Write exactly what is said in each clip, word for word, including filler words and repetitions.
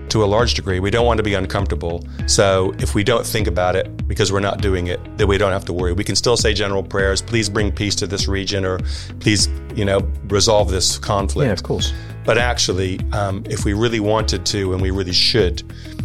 to a large degree. We don't want to be uncomfortable. So if we don't think about it because we're not doing it, then we don't have to worry. We can still say general prayers, please bring peace to this region, or please, you know, resolve this conflict. Yeah, of course. But actually, um, if we really wanted to, and we really should,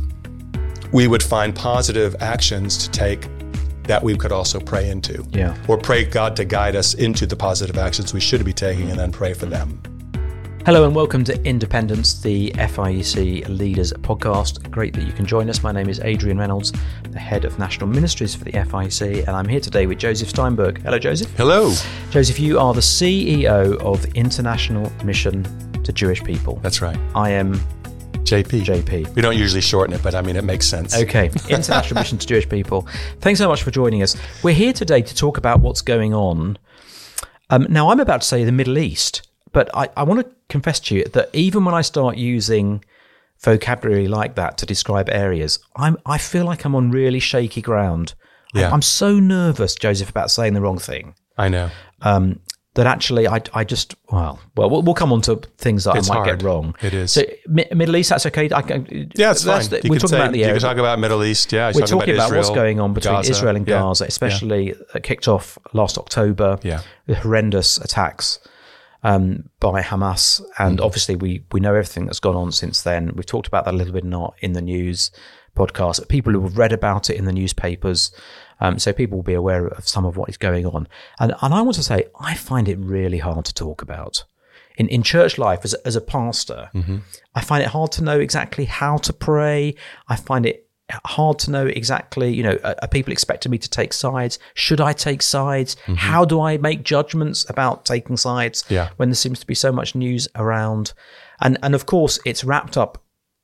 we would find positive actions to take that we could also pray into. Yeah. Or pray God to guide us into the positive actions we should be taking, and then pray for them. Hello and welcome to Independence, the F I E C Leaders Podcast. Great that you can join us. My name is Adrian Reynolds, the Head of National Ministries for the F I E C, and I'm here today with Joseph Steinberg. Hello, Joseph. Hello. Joseph, you are the C E O of International Mission to Jewish People. That's right. I am J P. J P. We don't usually shorten it, but I mean, it makes sense. Okay. International Mission to Jewish People. Thanks so much for joining us. We're here today to talk about what's going on. Um, now, I'm about to say the Middle East, but I, I want to confess to you that even when I start using vocabulary like that to describe areas, I'm, I feel like I'm on really shaky ground. Yeah. I, I'm so nervous, Joseph, about saying the wrong thing. I know. Um, that actually, I, I just, well, well, we'll come on to things that It's I might hard. get wrong. It is. So, Mi- Middle East, that's okay? I can, Yeah, it's that's fine. The, You we're could talking say- about the You area. can talk about Middle East, yeah. We're talking about, Israel, what's going on between Gaza. Israel and Yeah. Gaza, especially uh, kicked off last October, Yeah. the horrendous attacks um, by Hamas. And Mm-hmm. obviously, we we know everything that's gone on since then. We've talked about that a little bit in, our, in the news podcast. People who have read about it in the newspapers, um, so people will be aware of some of what is going on. And, and I want to say, I find it really hard to talk about. In, in church life, as, as a pastor, Mm-hmm. I find it hard to know exactly how to pray. I find it hard to know exactly, you know, are, are people expecting me to take sides? Should I take sides? Mm-hmm. How do I make judgments about taking sides Yeah. when there seems to be so much news around? And and of course, it's wrapped up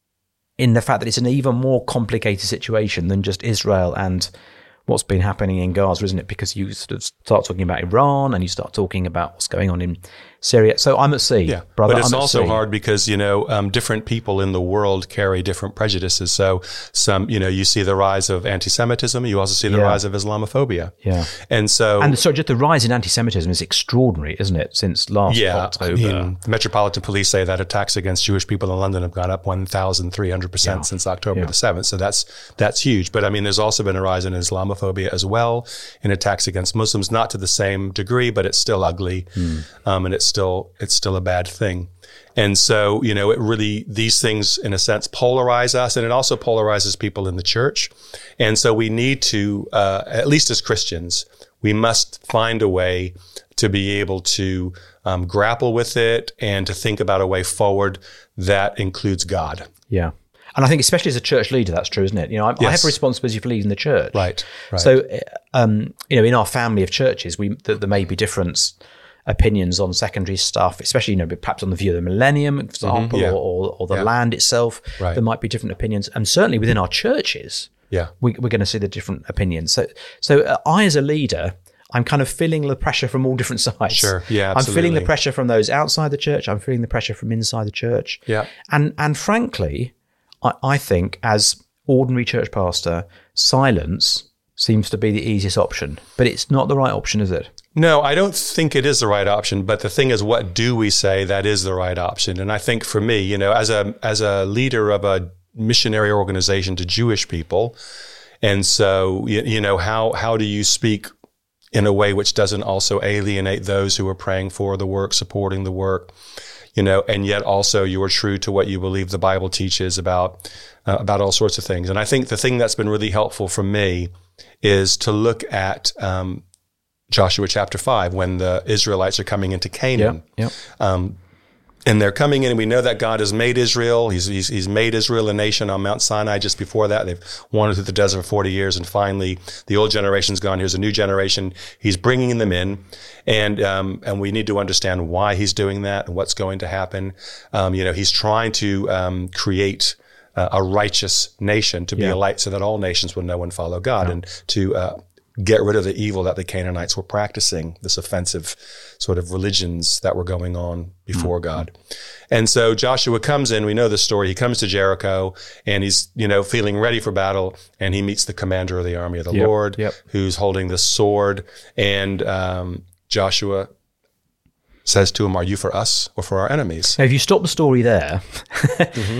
in the fact that it's an even more complicated situation than just Israel and what's been happening in Gaza, isn't it? Because you sort of start talking about Iran and you start talking about what's going on in Syria. So I'm at sea, Yeah, brother. but it's I'm at also sea. hard because, you know, um, different people in the world carry different prejudices. So some, you know, you see the rise of anti-Semitism. You also see the Yeah. rise of Islamophobia. Yeah. And so... And so just the rise in anti-Semitism is extraordinary, isn't it, since last yeah, October? I mean, the Metropolitan Police say that attacks against Jewish people in London have gone up one thousand three hundred percent Yeah. since October Yeah. the seventh. So that's that's huge. But I mean, there's also been a rise in Islamophobia as well, in attacks against Muslims, not to the same degree, but it's still ugly, Mm. um, and it's still it's still a bad thing. And so, you know, it really, these things in a sense polarize us, and it also polarizes people in the church. And so we need to, uh, at least as Christians, we must find a way to be able to um, grapple with it and to think about a way forward that includes God. Yeah. And I think especially as a church leader, that's true, isn't it? You know, I, I have Yes. a responsibility for leading the church. Right, right. So, um, you know, in our family of churches, we th- there may be different opinions on secondary stuff, especially, you know, perhaps on the view of the millennium, for example, yeah. or, or, or the Yeah. land itself. Right. There might be different opinions. And certainly within our churches, Yeah. we, we're going to see the different opinions. So, so uh, I, as a leader, I'm kind of feeling the pressure from all different sides. Sure. Yeah, I'm feeling the absolutely. pressure from those outside the church. I'm feeling the pressure from inside the church. Yeah. And and frankly, I, I think as ordinary church pastor, silence seems to be the easiest option. But it's not the right option, is it? No, I don't think it is the right option. But the thing is, what do we say that is the right option? And I think for me, you know, as a as a leader of a missionary organization to Jewish people, and so you, you know, how how do you speak in a way which doesn't also alienate those who are praying for the work, supporting the work, you know, and yet also you are true to what you believe the Bible teaches about uh, about all sorts of things. And I think the thing that's been really helpful for me is to look at um, Joshua chapter five, when the Israelites are coming into Canaan. Yeah. Um, and they're coming in, and we know that God has made Israel. He's, he's He's made Israel a nation on Mount Sinai. Just before that, they've wandered through the desert for forty years, and finally, the old generation's gone. Here's a new generation. He's bringing them in, and um, and we need to understand why He's doing that and what's going to happen. Um, you know, He's trying to um, create uh, a righteous nation to be Yeah. a light, so that all nations will know and follow God, and to uh, get rid of the evil that the Canaanites were practicing, this offensive sort of religions that were going on before mm-hmm. God. And so Joshua comes in, we know the story, he comes to Jericho, and he's, you know, feeling ready for battle, and he meets the commander of the army of the Yep, Lord, yep. who's holding the sword, and um, Joshua says to him, are you for us or for our enemies? Now, if you stop the story there, mm-hmm.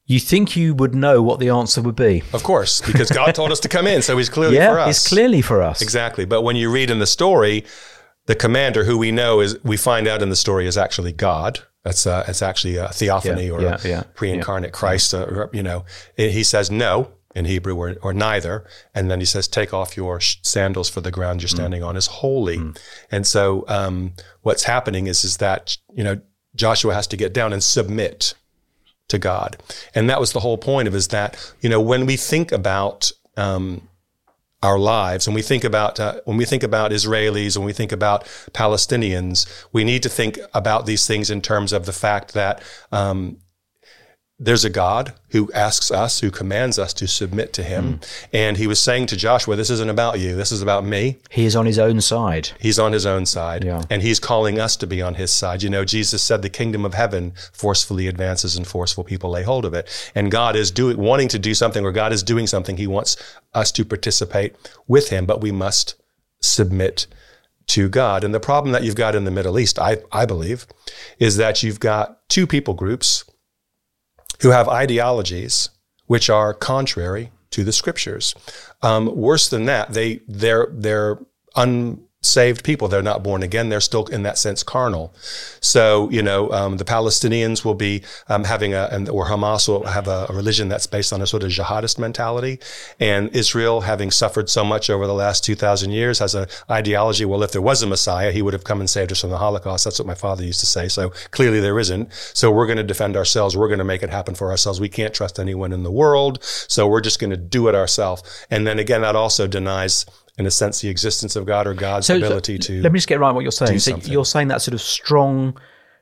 You think you would know what the answer would be. Of course, because God told us to come in, so he's clearly yeah, for us. He's clearly for us. Exactly. But when you read in the story, the commander, who we know is, we find out in the story is actually God. That's uh, it's actually a theophany yeah, or yeah, a yeah, pre-incarnate yeah. Christ. Uh, or, you know, he says no in Hebrew, or, or neither, and then he says, "Take off your sh- sandals, for the ground you're standing mm. on is holy." Mm. And so, um, what's happening is is that you know Joshua has to get down and submit to God, and that was the whole point of is that you know when we think about um, our lives, and we think about uh, when we think about Israelis, when we think about Palestinians, we need to think about these things in terms of the fact that um, there's a God who asks us, who commands us to submit to him. Mm. And he was saying to Joshua, this isn't about you. This is about me. He is on his own side. He's on his own side. Yeah. And he's calling us to be on his side. You know, Jesus said the kingdom of heaven forcefully advances and forceful people lay hold of it. And God is doing, wanting to do something, or God is doing something. He wants us to participate with him, but we must submit to God. And the problem that you've got in the Middle East, I, I believe, is that you've got two people groups who have ideologies which are contrary to the scriptures. Um, worse than that, they they're they're unsaved people. They're not born again. They're still, in that sense, carnal. So you know, um, the Palestinians will be um, having a, and, or Hamas will have a, a religion that's based on a sort of jihadist mentality, and Israel, having suffered so much over the last two thousand years, has an ideology. Well, if there was a Messiah, he would have come and saved us from the Holocaust. That's what my father used to say. So clearly there isn't. So we're going to defend ourselves. We're going to make it happen for ourselves. We can't trust anyone in the world. So we're just going to do it ourselves. And then again, that also denies, in a sense, the existence of God or God's so, ability so to. Let me just get right what you're saying. So something. You're saying that sort of strong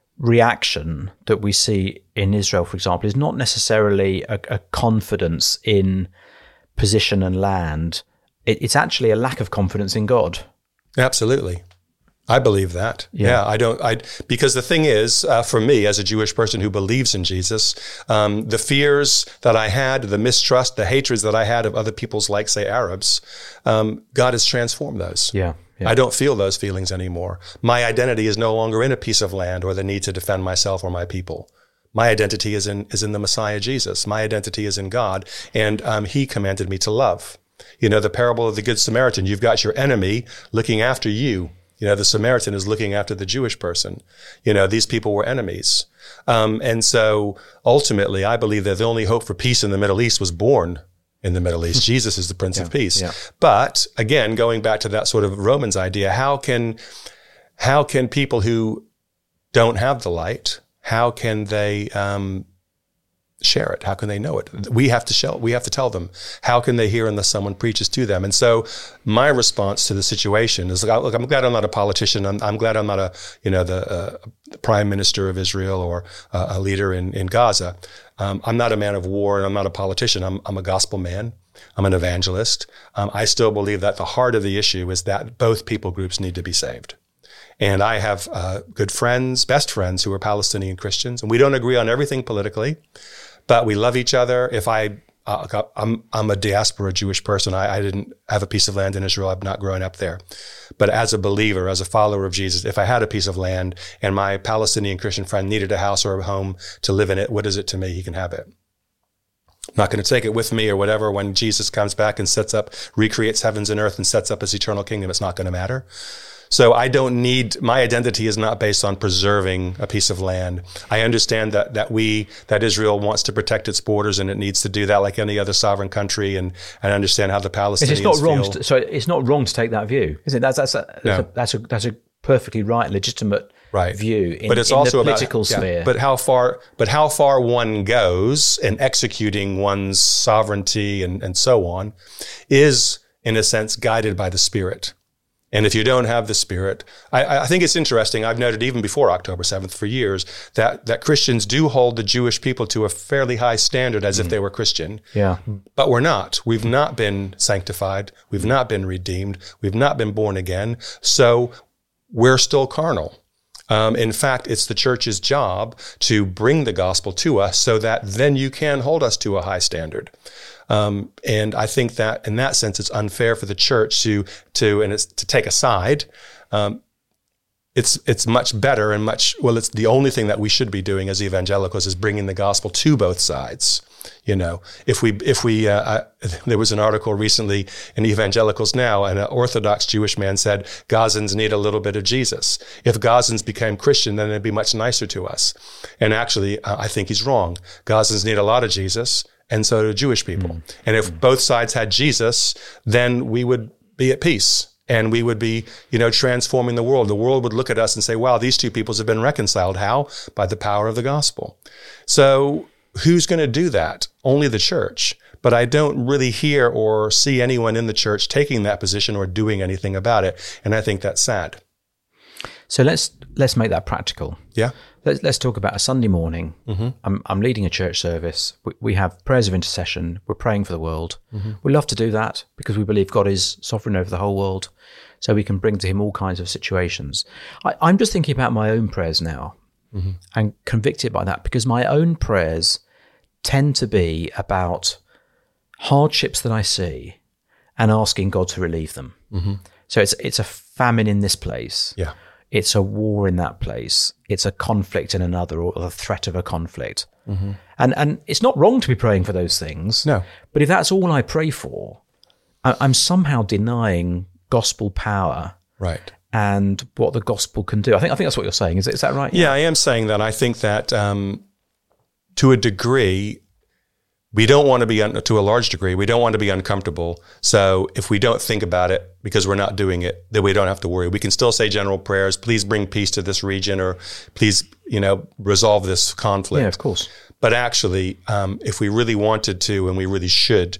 reaction that we see in Israel, for example, is not necessarily a, a confidence in position and land. It, it's actually a lack of confidence in God. Absolutely. I believe that. Yeah. yeah, I don't, I, because the thing is, uh, for me, as a Jewish person who believes in Jesus, um, the fears that I had, the mistrust, the hatreds that I had of other peoples, like, say, Arabs, um, God has transformed those. Yeah, yeah. I don't feel those feelings anymore. My identity is no longer in a piece of land or the need to defend myself or my people. My identity is in, is in the Messiah, Jesus. My identity is in God, and um, he commanded me to love. You know, the parable of the Good Samaritan, you've got your enemy looking after you. You know, the Samaritan is looking after the Jewish person. You know, these people were enemies. Um, and so ultimately, I believe that the only hope for peace in the Middle East was born in the Middle East. Jesus is the Prince yeah, of Peace. Yeah. But again, going back to that sort of Romans idea, how can, how can people who don't have the light, how can they um, share it? How can they know it? We have to show, we have to tell them. How can they hear unless someone preaches to them? And so my response to the situation is, look, I'm glad I'm not a politician. I'm, I'm glad I'm not a, you know, the, uh, the prime minister of Israel or uh, a leader in, in Gaza. Um, I'm not a man of war, and I'm not a politician. I'm, I'm a gospel man. I'm an evangelist. Um, I still believe that the heart of the issue is that both people groups need to be saved. And I have uh, good friends, best friends, who are Palestinian Christians, and we don't agree on everything politically, but we love each other. If I, uh, I'm, I'm a diaspora Jewish person. I, I didn't have a piece of land in Israel. I've not grown up there. But as a believer, as a follower of Jesus, if I had a piece of land and my Palestinian Christian friend needed a house or a home to live in it, what is it to me? He can have it. I'm not going to take it with me or whatever. When Jesus comes back and sets up, recreates heavens and earth and sets up his eternal kingdom, it's not going to matter. So I don't need, my identity is not based on preserving a piece of land. I understand that that we, that Israel wants to protect its borders, and it needs to do that like any other sovereign country, and, and understand how the Palestinians it's not wrong feel. To, so it's not wrong to take that view, is it? That's, that's, a, that's, no. a, that's, a, that's a perfectly right, legitimate right. view in, but it's in also the political about, sphere. Yeah, but how far, but how far one goes in executing one's sovereignty and, and so on is, in a sense, guided by the Spirit. And if you don't have the Spirit, I, I think it's interesting. I've noted even before October seventh for years that, that Christians do hold the Jewish people to a fairly high standard as mm. if they were Christian. Yeah. But we're not. We've not been sanctified. We've not been redeemed. We've not been born again. So we're still carnal. Um, in fact, it's the church's job to bring the gospel to us so that then you can hold us to a high standard. Um, and I think that in that sense, it's unfair for the church to, to, and it's to take a side. Um, it's, it's much better and much, well, it's the only thing that we should be doing as evangelicals is bringing the gospel to both sides. You know, if we, if we, uh, uh, there was an article recently in Evangelicals Now, and an Orthodox Jewish man said, Gazans need a little bit of Jesus. If Gazans became Christian, then it'd be much nicer to us. And actually, uh, I think he's wrong. Gazans need a lot of Jesus, and so do Jewish people. Mm. And if mm. both sides had Jesus, then we would be at peace. And we would be, you know, transforming the world. The world would look at us and say, wow, these two peoples have been reconciled. How? By the power of the gospel. So who's going to do that? Only the church. But I don't really hear or see anyone in the church taking that position or doing anything about it. And I think that's sad. So let's let's make that practical. Yeah. Let's let's talk about a Sunday morning. Mm-hmm. I'm I'm leading a church service. We, we have prayers of intercession. We're praying for the world. Mm-hmm. We love to do that because we believe God is sovereign over the whole world, so we can bring to Him all kinds of situations. I, I'm just thinking about my own prayers now, mm-hmm. and convicted by that because my own prayers tend to be about hardships that I see and asking God to relieve them. Mm-hmm. So it's it's a famine in this place. Yeah. It's a war in that place. It's a conflict in another, or the threat of a conflict. Mm-hmm. And and it's not wrong to be praying for those things. No. But if that's all I pray for, I, I'm somehow denying gospel power. Right. And what the gospel can do. I think I think that's what you're saying. Is, is that right? Yeah, I am saying that. I think that um, to a degree, we don't want to be, un- to a large degree, we don't want to be uncomfortable. So if we don't think about it because we're not doing it, then we don't have to worry. We can still say general prayers, please bring peace to this region, or please, you know, resolve this conflict. Yeah, of course. But actually, um, if we really wanted to, and we really should,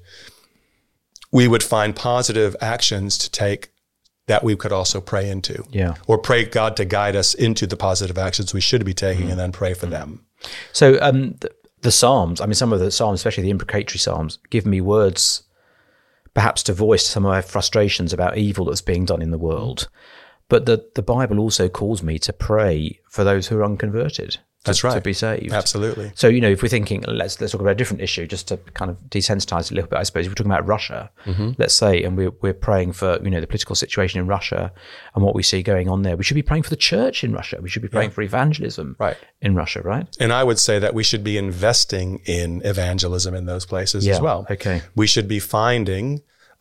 we would find positive actions to take that we could also pray into. Yeah. Or pray God to guide us into the positive actions we should be taking, mm-hmm. and then pray for mm-hmm. them. So, um, th- The Psalms, I mean, some of the Psalms, especially the imprecatory Psalms, give me words perhaps to voice some of my frustrations about evil that's being done in the world. But the, the Bible also calls me to pray for those who are unconverted. To, That's right. To be saved. Absolutely. So, you know, if we're thinking, let's let's talk about a different issue, just to kind of desensitize a little bit, I suppose. If we're talking about Russia, mm-hmm. let's say, and we're, we're praying for, you know, the political situation in Russia and what we see going on there. We should be praying for the church in Russia. We should be praying yeah. for evangelism right. in Russia, right? And I would say that we should be investing in evangelism in those places yeah. as well. Okay. We should be finding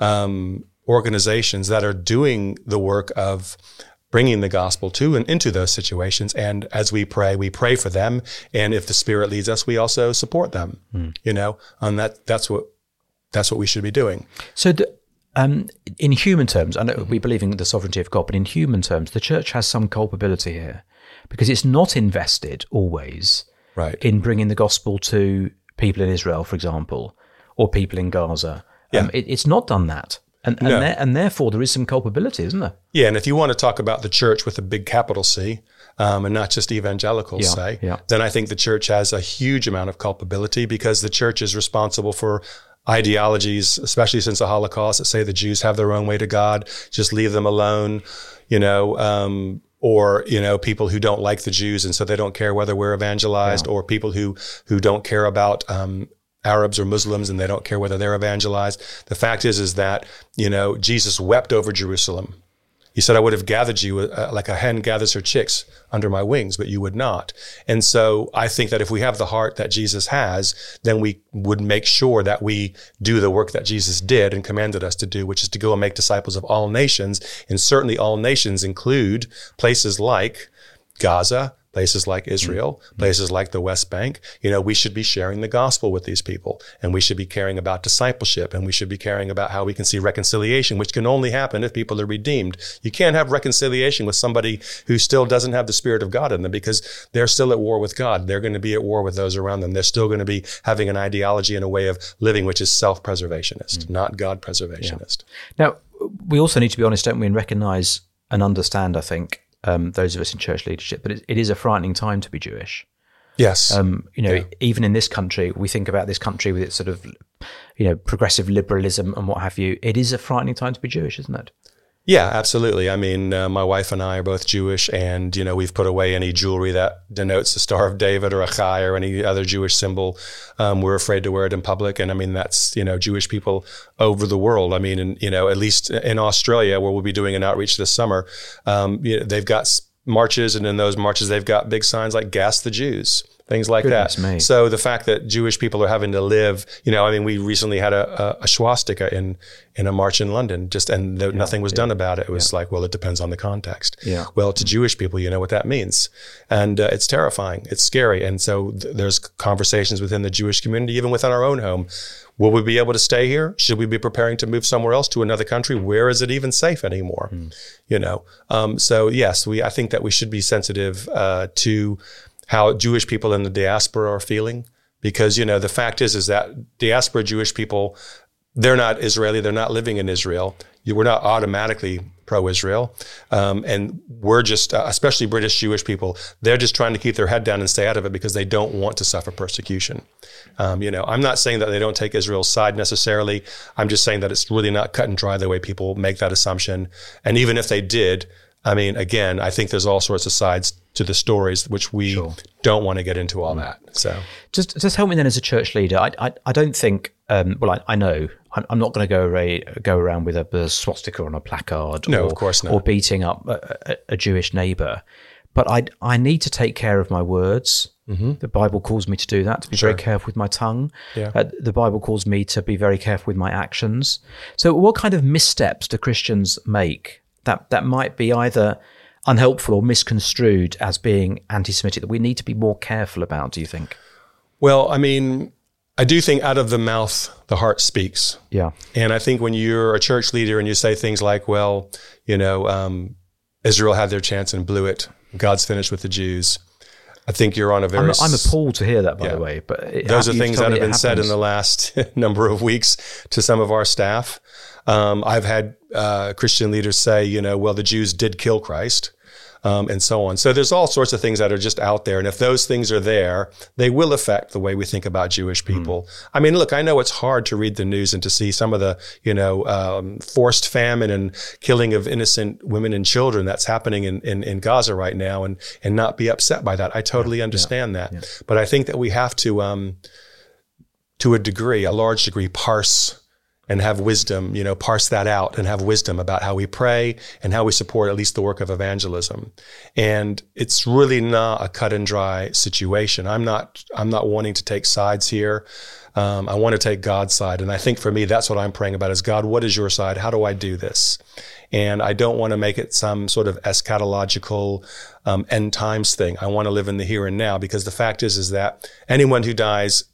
um, organizations that are doing the work of bringing the gospel to and into those situations. And as we pray, we pray for them. And if the Spirit leads us, we also support them, mm. you know, and that, that's what, that's what we should be doing. So the, um, in human terms, I know mm-hmm. we believe in the sovereignty of God, but in human terms, the church has some culpability here because it's not invested always right. in bringing the gospel to people in Israel, for example, or people in Gaza. Yeah. Um, it, it's not done that. And and, no. there, and therefore, there is some culpability, isn't there? Yeah, and if you want to talk about the church with a big capital C, um, and not just evangelicals, yeah, say, yeah. then I think the church has a huge amount of culpability because the church is responsible for ideologies, especially since the Holocaust, that say the Jews have their own way to God, just leave them alone, you know, um, or, you know, people who don't like the Jews and so they don't care whether we're evangelized, yeah. or people who, who don't care about um Arabs or Muslims and they don't care whether they're evangelized. The fact is, is that, you know, Jesus wept over Jerusalem. He said, I would have gathered you uh, like a hen gathers her chicks under my wings, but you would not. And so I think that if we have the heart that Jesus has, then we would make sure that we do the work that Jesus did and commanded us to do, which is to go and make disciples of all nations. And certainly all nations include places like Gaza, places like Israel, mm-hmm. places like the West Bank. You know, we should be sharing the gospel with these people, and we should be caring about discipleship, and we should be caring about how we can see reconciliation, which can only happen if people are redeemed. You can't have reconciliation with somebody who still doesn't have the Spirit of God in them because they're still at war with God. They're going to be at war with those around them. They're still going to be having an ideology and a way of living which is self-preservationist, mm-hmm. not God-preservationist. Yeah. Now, we also need to be honest, don't we, and recognize and understand, I think, Um, those of us in church leadership, but it, it is a frightening time to be Jewish. Yes. Um, you know, yeah. even in this country, we think about this country with its sort of, you know, progressive liberalism and what have you. It is a frightening time to be Jewish, isn't it? Yeah, absolutely. I mean, uh, my wife and I are both Jewish, and, you know, we've put away any jewelry that denotes the Star of David or a chai or any other Jewish symbol. Um, we're afraid to wear it in public. And I mean, that's, you know, Jewish people over the world. I mean, and, you know, at least in Australia, where we'll be doing an outreach this summer, um, you know, they've got marches, and in those marches, they've got big signs like "Gas the Jews." things like Goodness that. me. So the fact that Jewish people are having to live, you know, I mean, we recently had a, a, a swastika in, in a march in London, just and no, yeah, nothing was yeah. done about it. It was yeah. like, well, it depends on the context. Yeah. Well, to Jewish people, you know what that means. And uh, it's terrifying. It's scary. And so th- there's conversations within the Jewish community, even within our own home. Will we be able to stay here? Should we be preparing to move somewhere else to another country? Where is it even safe anymore? Mm. You know, um, so yes, we. I think that we should be sensitive uh, to how Jewish people in the diaspora are feeling, because you know the fact is is that diaspora Jewish people, they're not Israeli, they're not living in Israel. You, we're not automatically pro-Israel, um, and we're just, uh, especially British Jewish people, they're just trying to keep their head down and stay out of it because they don't want to suffer persecution. Um, you know, I'm not saying that they don't take Israel's side necessarily. I'm just saying that it's really not cut and dry the way people make that assumption. And even if they did, I mean, again, I think there's all sorts of sides to the stories which we sure. don't want to get into all mm. that. So just just help me then as a church leader. I I, I don't think. Um, well, I, I know I'm, I'm not going to go array, go around with a, a swastika on a placard. No, or, of course not. Or beating up a, a, a Jewish neighbour. But I I need to take care of my words. Mm-hmm. The Bible calls me to do that, to be sure. very careful with my tongue. Yeah. Uh, the Bible calls me to be very careful with my actions. So what kind of missteps do Christians make that, that might be either unhelpful or misconstrued as being anti-Semitic that we need to be more careful about, do you think? Well, I mean, I do think out of the mouth, the heart speaks. Yeah. And I think when you're a church leader and you say things like, well, you know, um, Israel had their chance and blew it. God's finished with the Jews. I think you're on a very... I'm, I'm appalled to hear that, by yeah. the way. But it, Those are things that have been said in the last number of weeks to some of our staff. Um, I've had uh, Christian leaders say, you know, well, the Jews did kill Christ. Um, and so on. So there's all sorts of things that are just out there. And if those things are there, they will affect the way we think about Jewish people. Mm. I mean, look, I know it's hard to read the news and to see some of the, you know, um, forced famine and killing of innocent women and children that's happening in, in, in Gaza right now and, and not be upset by that. I totally yeah, understand yeah, that. Yeah. But I think that we have to, um, to a degree, a large degree, parse and have wisdom, you know, parse that out and have wisdom about how we pray and how we support at least the work of evangelism. And it's really not a cut and dry situation. I'm not, I'm not wanting to take sides here. Um, I want to take God's side. And I think for me, that's what I'm praying about is, God, what is your side? How do I do this? And I don't want to make it some sort of eschatological um, end times thing. I want to live in the here and now, because the fact is, is that anyone who dies,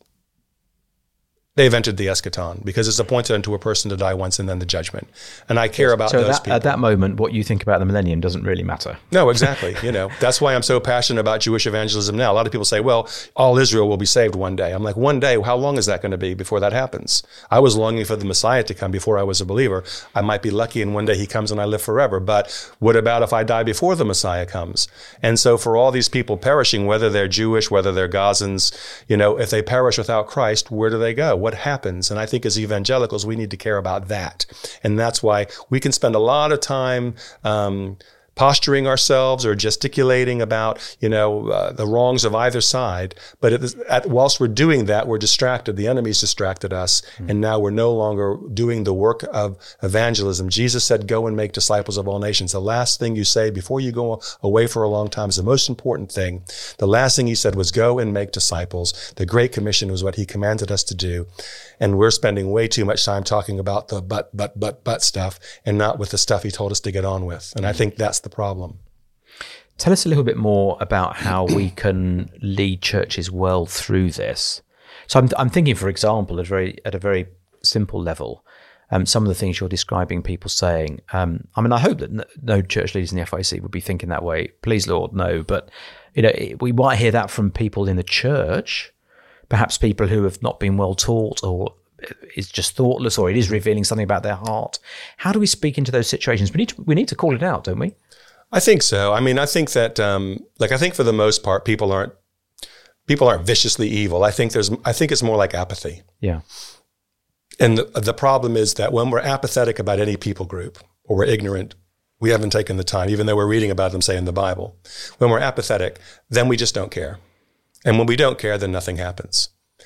they've entered the eschaton, because it's appointed unto a person to die once and then the judgment. And I care about so those that, people. At that moment, what you think about the millennium doesn't really matter. No, exactly. You know, that's why I'm so passionate about Jewish evangelism now. A lot of people say, well, all Israel will be saved one day. I'm like, one day, how long is that going to be before that happens? I was longing for the Messiah to come before I was a believer. I might be lucky and one day he comes and I live forever. But what about if I die before the Messiah comes? And so for all these people perishing, whether they're Jewish, whether they're Gazans, you know, if they perish without Christ, where do they go? What happens? And I I think as evangelicals, we need to care about that. And that's why we can spend a lot of time um, posturing ourselves or gesticulating about, you know, uh, the wrongs of either side. But at, at, whilst we're doing that, we're distracted. The enemy's distracted us. Mm. And now we're no longer doing the work of evangelism. Jesus said, go and make disciples of all nations. The last thing you say before you go away for a long time is the most important thing. The last thing he said was go and make disciples. The Great Commission was what he commanded us to do. And we're spending way too much time talking about the but, but, but, but stuff and not with the stuff he told us to get on with. And I think that's the problem. Tell us a little bit more about how we can lead churches well through this. So I'm, I'm thinking, for example, at a very, at a very simple level, um, some of the things you're describing people saying. Um, I mean, I hope that no, no church leaders in the F I C would be thinking that way. Please, Lord, no. But you know, we might hear that from people in the church. Perhaps people who have not been well taught, or is just thoughtless, or it is revealing something about their heart. How do we speak into those situations? We need to, we need to call it out, don't we? I think so. I mean, I think that, um, like, I think for the most part, people aren't people aren't viciously evil. I think there's, I think it's more like apathy. Yeah. And the, the problem is that when we're apathetic about any people group, or we're ignorant, we haven't taken the time, even though we're reading about them, say, in the Bible. When we're apathetic, then we just don't care. And when we don't care, then nothing happens.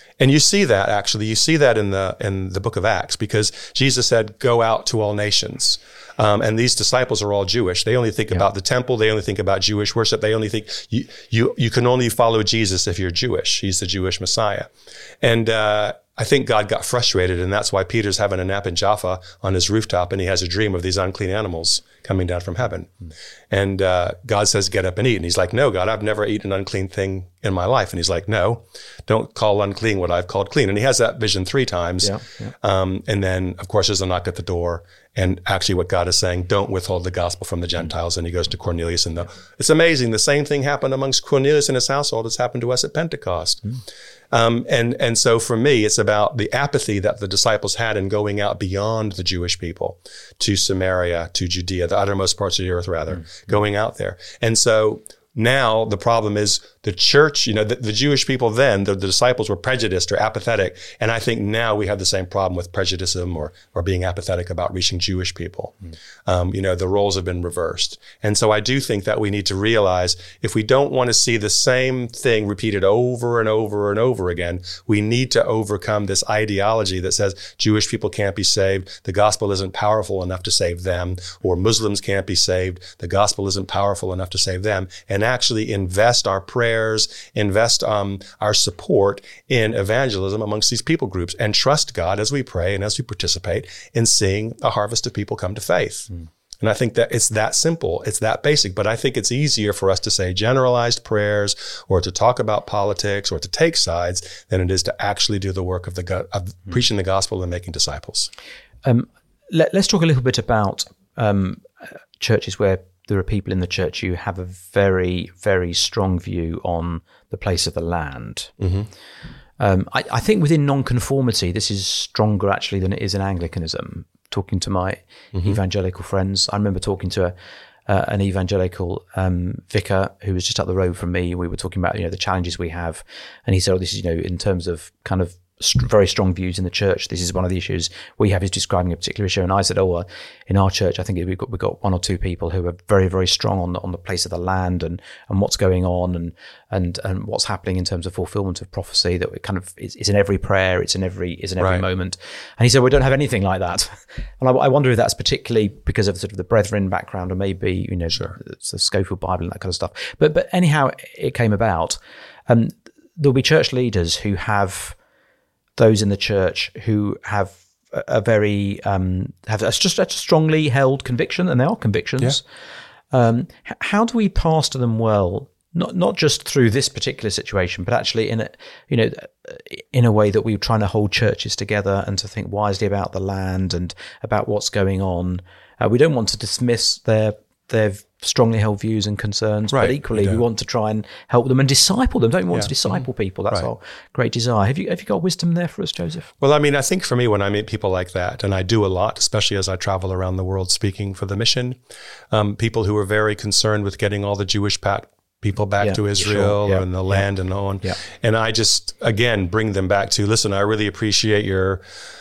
And you see that actually, you see that in the in the book of Acts, because Jesus said, "Go out to all nations." Um, and these disciples are all Jewish. They only think yeah. about the temple. They only think about Jewish worship. They only think you you you can only follow Jesus if you're Jewish. He's the Jewish Messiah. And uh, I think God got frustrated, and that's why Peter's having a nap in Jaffa on his rooftop, and he has a dream of these unclean animals coming down from heaven. Mm. And uh, God says, "Get up and eat." And he's like, "No, God, I've never eaten an unclean thing in my life." And he's like, "No, don't call unclean what I've called clean." And he has that vision three times. Yeah, yeah. Um, and then, of course, there's a knock at the door. And actually what God is saying, don't withhold the gospel from the Gentiles. And he goes to Cornelius. And the, it's amazing. The same thing happened amongst Cornelius and his household as happened to us at Pentecost. Mm. Um, and, and so for me, it's about the apathy that the disciples had in going out beyond the Jewish people to Samaria, to Judea, the uttermost parts of the earth, rather, mm. going out there. And so now the problem is the church, you know, the, the Jewish people then, the, the disciples were prejudiced or apathetic. And I think now we have the same problem with prejudice or, or being apathetic about reaching Jewish people. Mm. Um, you know, the roles have been reversed. And so I do think that we need to realize if we don't want to see the same thing repeated over and over and over again, we need to overcome this ideology that says Jewish people can't be saved, the gospel isn't powerful enough to save them, or Muslims can't be saved, the gospel isn't powerful enough to save them, and actually invest our prayers, invest um, our support in evangelism amongst these people groups, and trust God as we pray and as we participate in seeing a harvest of people come to faith. Mm. And I think that it's that simple, it's that basic, but I think it's easier for us to say generalized prayers or to talk about politics or to take sides than it is to actually do the work of the go- of mm. preaching the gospel and making disciples. Um, let, let's talk a little bit about um, churches where there are people in the church who have a very, very strong view on the place of the land. Mm-hmm. Um, I, I think within nonconformity, this is stronger actually than it is in Anglicanism. Talking to my mm-hmm. evangelical friends, I remember talking to a, uh, an evangelical um, vicar who was just up the road from me. We were talking about, you know, the challenges we have, and he said, "Oh, this is, you know, in terms of kind of st- very strong views in the church. This is one of the issues we have." Is describing a particular issue, and I said, "Oh, uh, in our church, I think we've got we've got one or two people who are very, very strong on the, on the place of the land and and what's going on and and and what's happening in terms of fulfillment of prophecy. That it kind of is, is in every prayer, it's in every is in every right. moment." And he said, "We don't have anything like that." And I, I wonder if that's particularly because of sort of the Brethren background, or maybe, you know, sure. it's the Scofield Bible and that kind of stuff. But but anyhow, it came about. Um, there'll be church leaders who have those in the church who have a, a very um, have a, just a strongly held conviction, and they are convictions. Yeah. Um, how do we pastor them well? Not not just through this particular situation, but actually in a you know in a way that we're trying to hold churches together and to think wisely about the land and about what's going on. Uh, we don't want to dismiss their their strongly held views and concerns, right. but equally we, we want to try and help them and disciple them. Don't we want yeah. to disciple people? That's right. our great desire. Have you have you got wisdom there for us, Joseph? Well, I mean, I think for me, when I meet people like that, and I do a lot, especially as I travel around the world speaking for the mission, um, people who are very concerned with getting all the Jewish pact people back yeah, to Israel sure. yeah, and the land yeah. and on. Yeah. And I just, again, bring them back to, listen, I really appreciate your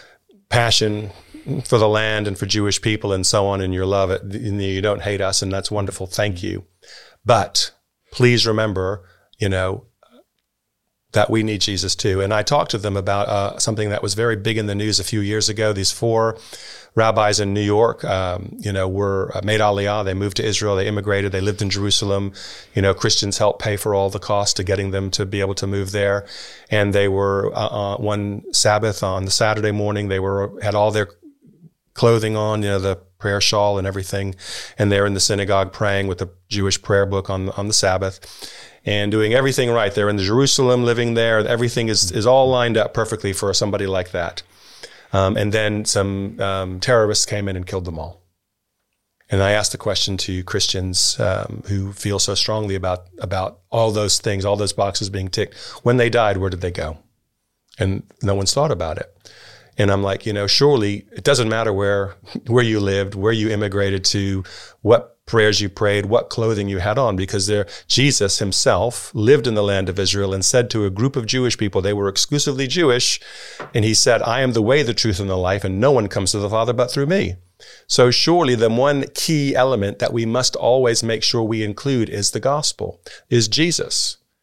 passion for the land and for Jewish people and so on, and your love it. You don't hate us, and that's wonderful. Thank you. But please remember, you know, that we need Jesus too. And I talked to them about uh, something that was very big in the news a few years ago. These four rabbis in New York, um, you know, were uh, made Aliyah. They moved to Israel. They immigrated. They lived in Jerusalem. You know, Christians helped pay for all the cost to getting them to be able to move there. And they were uh, uh, one Sabbath on the Saturday morning. They were had all their clothing on, you know, the prayer shawl and everything, and they're in the synagogue praying with the Jewish prayer book on on the Sabbath, and doing everything right. They're in the Jerusalem, living there. Everything is is all lined up perfectly for somebody like that. Um, and then some um, terrorists came in and killed them all. And I asked the question to Christians um, who feel so strongly about about all those things, all those boxes being ticked. When they died, where did they go? And no one's thought about it. And I'm like, you know, surely it doesn't matter where where you lived, where you immigrated to, what prayers you prayed, what clothing you had on, because there, Jesus himself lived in the land of Israel and said to a group of Jewish people, they were exclusively Jewish, and he said, I am the way, the truth, and the life, and no one comes to the Father but through me. So surely the one key element that we must always make sure we include is the gospel, is Jesus.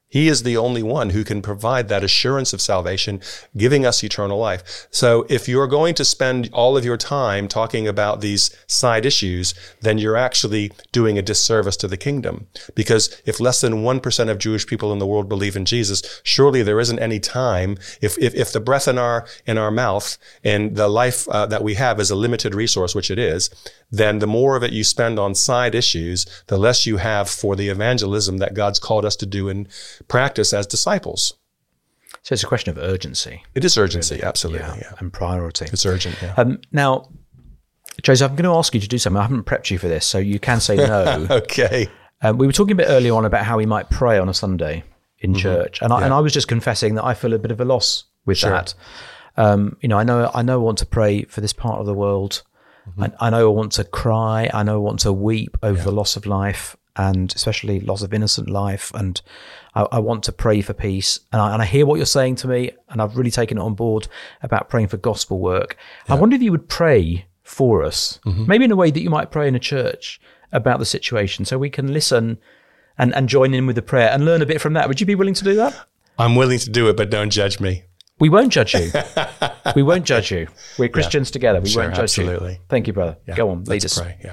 He is the only one who can provide that assurance of salvation, giving us eternal life. So if you're going to spend all of your time talking about these side issues, then you're actually doing a disservice to the kingdom. Because if less than one percent of Jewish people in the world believe in Jesus, surely there isn't any time. If if, if the breath in our in our mouth and the life uh, that we have is a limited resource, which it is, then the more of it you spend on side issues, the less you have for the evangelism that God's called us to do in practice as disciples. So it's a question of urgency. It is urgency, really. Absolutely. Yeah, yeah. And priority. It's urgent, yeah. Um, now, Joseph, I'm going to ask you to do something. I haven't prepped you for this, so you can say no. Okay. Um, we were talking a bit earlier on about how we might pray on a Sunday in mm-hmm. church, and I, yeah. and I was just confessing that I feel a bit of a loss with sure. that. Um, you know, I know I know I want to pray for this part of the world. Mm-hmm. I, I know I want to cry. I know I want to weep over yeah. the loss of life, and especially loss of innocent life. And I, I want to pray for peace. And I, and I hear what you're saying to me, and I've really taken it on board about praying for gospel work. Yeah. I wonder if you would pray for us, mm-hmm. maybe in a way that you might pray in a church about the situation, so we can listen and, and join in with the prayer and learn a bit from that. Would you be willing to do that? I'm willing to do it, but don't judge me. We won't judge you. We won't judge you. We're Christians yeah. together. We sure, won't judge absolutely. you. Thank you, brother. Yeah. Go on, lead us. Let's pray. Yeah.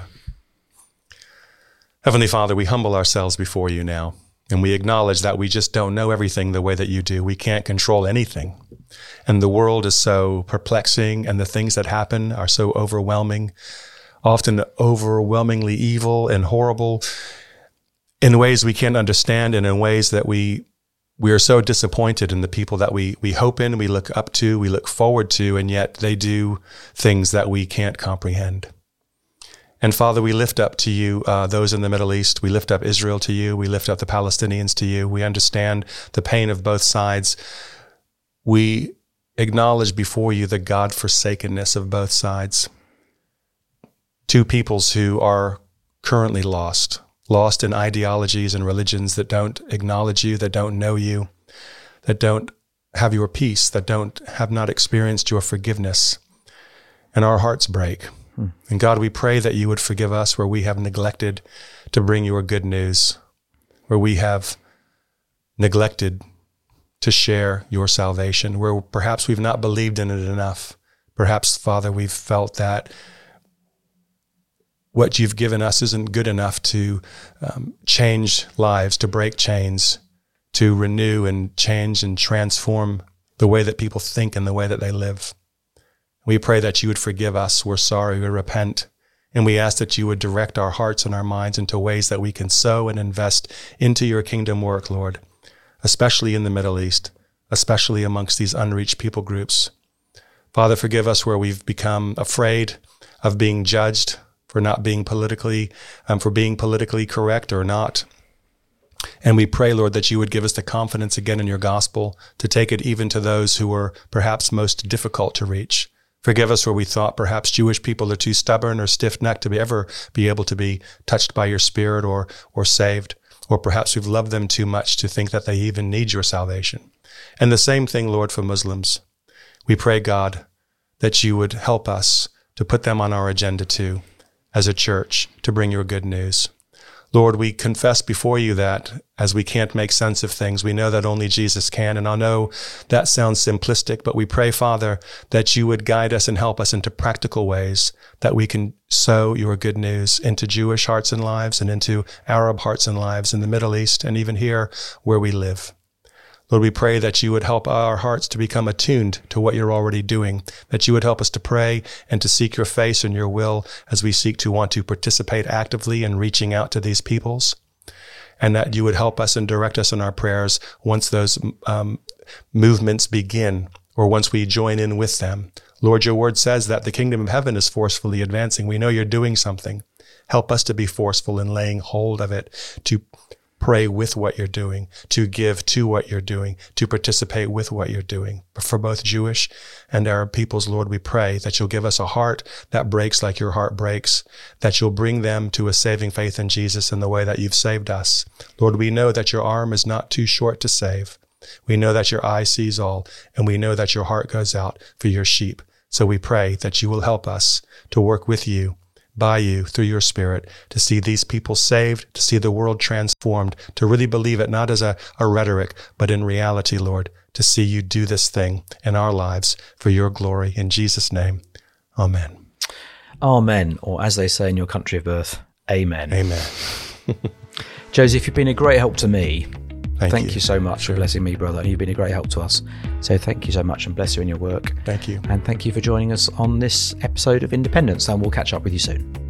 Heavenly Father, we humble ourselves before you now, and we acknowledge that we just don't know everything the way that you do. We can't control anything. And the world is so perplexing, and the things that happen are so overwhelming, often overwhelmingly evil and horrible in ways we can't understand, and in ways that we we are so disappointed in the people that we we hope in, we look up to, we look forward to, and yet they do things that we can't comprehend. And Father, we lift up to you uh, those in the Middle East. We lift up Israel to you. We lift up the Palestinians to you. We understand the pain of both sides. We acknowledge before you the God-forsakenness of both sides. Two peoples who are currently lost. Lost in ideologies and religions that don't acknowledge you, that don't know you, that don't have your peace, that don't have not experienced your forgiveness. And our hearts break. Hmm. And God, we pray that you would forgive us where we have neglected to bring your good news, where we have neglected to share your salvation, where perhaps we've not believed in it enough. Perhaps, Father, we've felt that what you've given us isn't good enough to um, change lives, to break chains, to renew and change and transform the way that people think and the way that they live. We pray that you would forgive us. We're sorry, we repent. And we ask that you would direct our hearts and our minds into ways that we can sow and invest into your kingdom work, Lord, especially in the Middle East, especially amongst these unreached people groups. Father, forgive us where we've become afraid of being judged, for not being politically, um, for being politically correct or not. And we pray, Lord, that you would give us the confidence again in your gospel to take it even to those who are perhaps most difficult to reach. Forgive us where we thought perhaps Jewish people are too stubborn or stiff-necked to be ever be able to be touched by your spirit or or saved. Or perhaps we've loved them too much to think that they even need your salvation. And the same thing, Lord, for Muslims. We pray, God, that you would help us to put them on our agenda too, as a church, to bring your good news. Lord, we confess before you that as we can't make sense of things, we know that only Jesus can. And I know that sounds simplistic, but we pray, Father, that you would guide us and help us into practical ways that we can sow your good news into Jewish hearts and lives and into Arab hearts and lives in the Middle East and even here where we live. Lord, we pray that you would help our hearts to become attuned to what you're already doing, that you would help us to pray and to seek your face and your will as we seek to want to participate actively in reaching out to these peoples, and that you would help us and direct us in our prayers once those um, movements begin or once we join in with them. Lord, your word says that the kingdom of heaven is forcefully advancing. We know you're doing something. Help us to be forceful in laying hold of it, to pray with what you're doing, to give to what you're doing, to participate with what you're doing. For both Jewish and Arab peoples, Lord, we pray that you'll give us a heart that breaks like your heart breaks, that you'll bring them to a saving faith in Jesus in the way that you've saved us. Lord, we know that your arm is not too short to save. We know that your eye sees all, and we know that your heart goes out for your sheep. So we pray that you will help us to work with you, by you through your Spirit to see these people saved, to see the world transformed, to really believe it not as a, a rhetoric, but in reality, Lord, to see you do this thing in our lives for your glory. In Jesus' name, amen. Amen, or as they say in your country of birth, amen. Amen. Joseph, you've been a great help to me. Thank, thank you. you so much Sure. for blessing me, brother. You've been a great help to us. So thank you so much, and bless you in your work. Thank you. And thank you for joining us on this episode of Independence, and we'll catch up with you soon.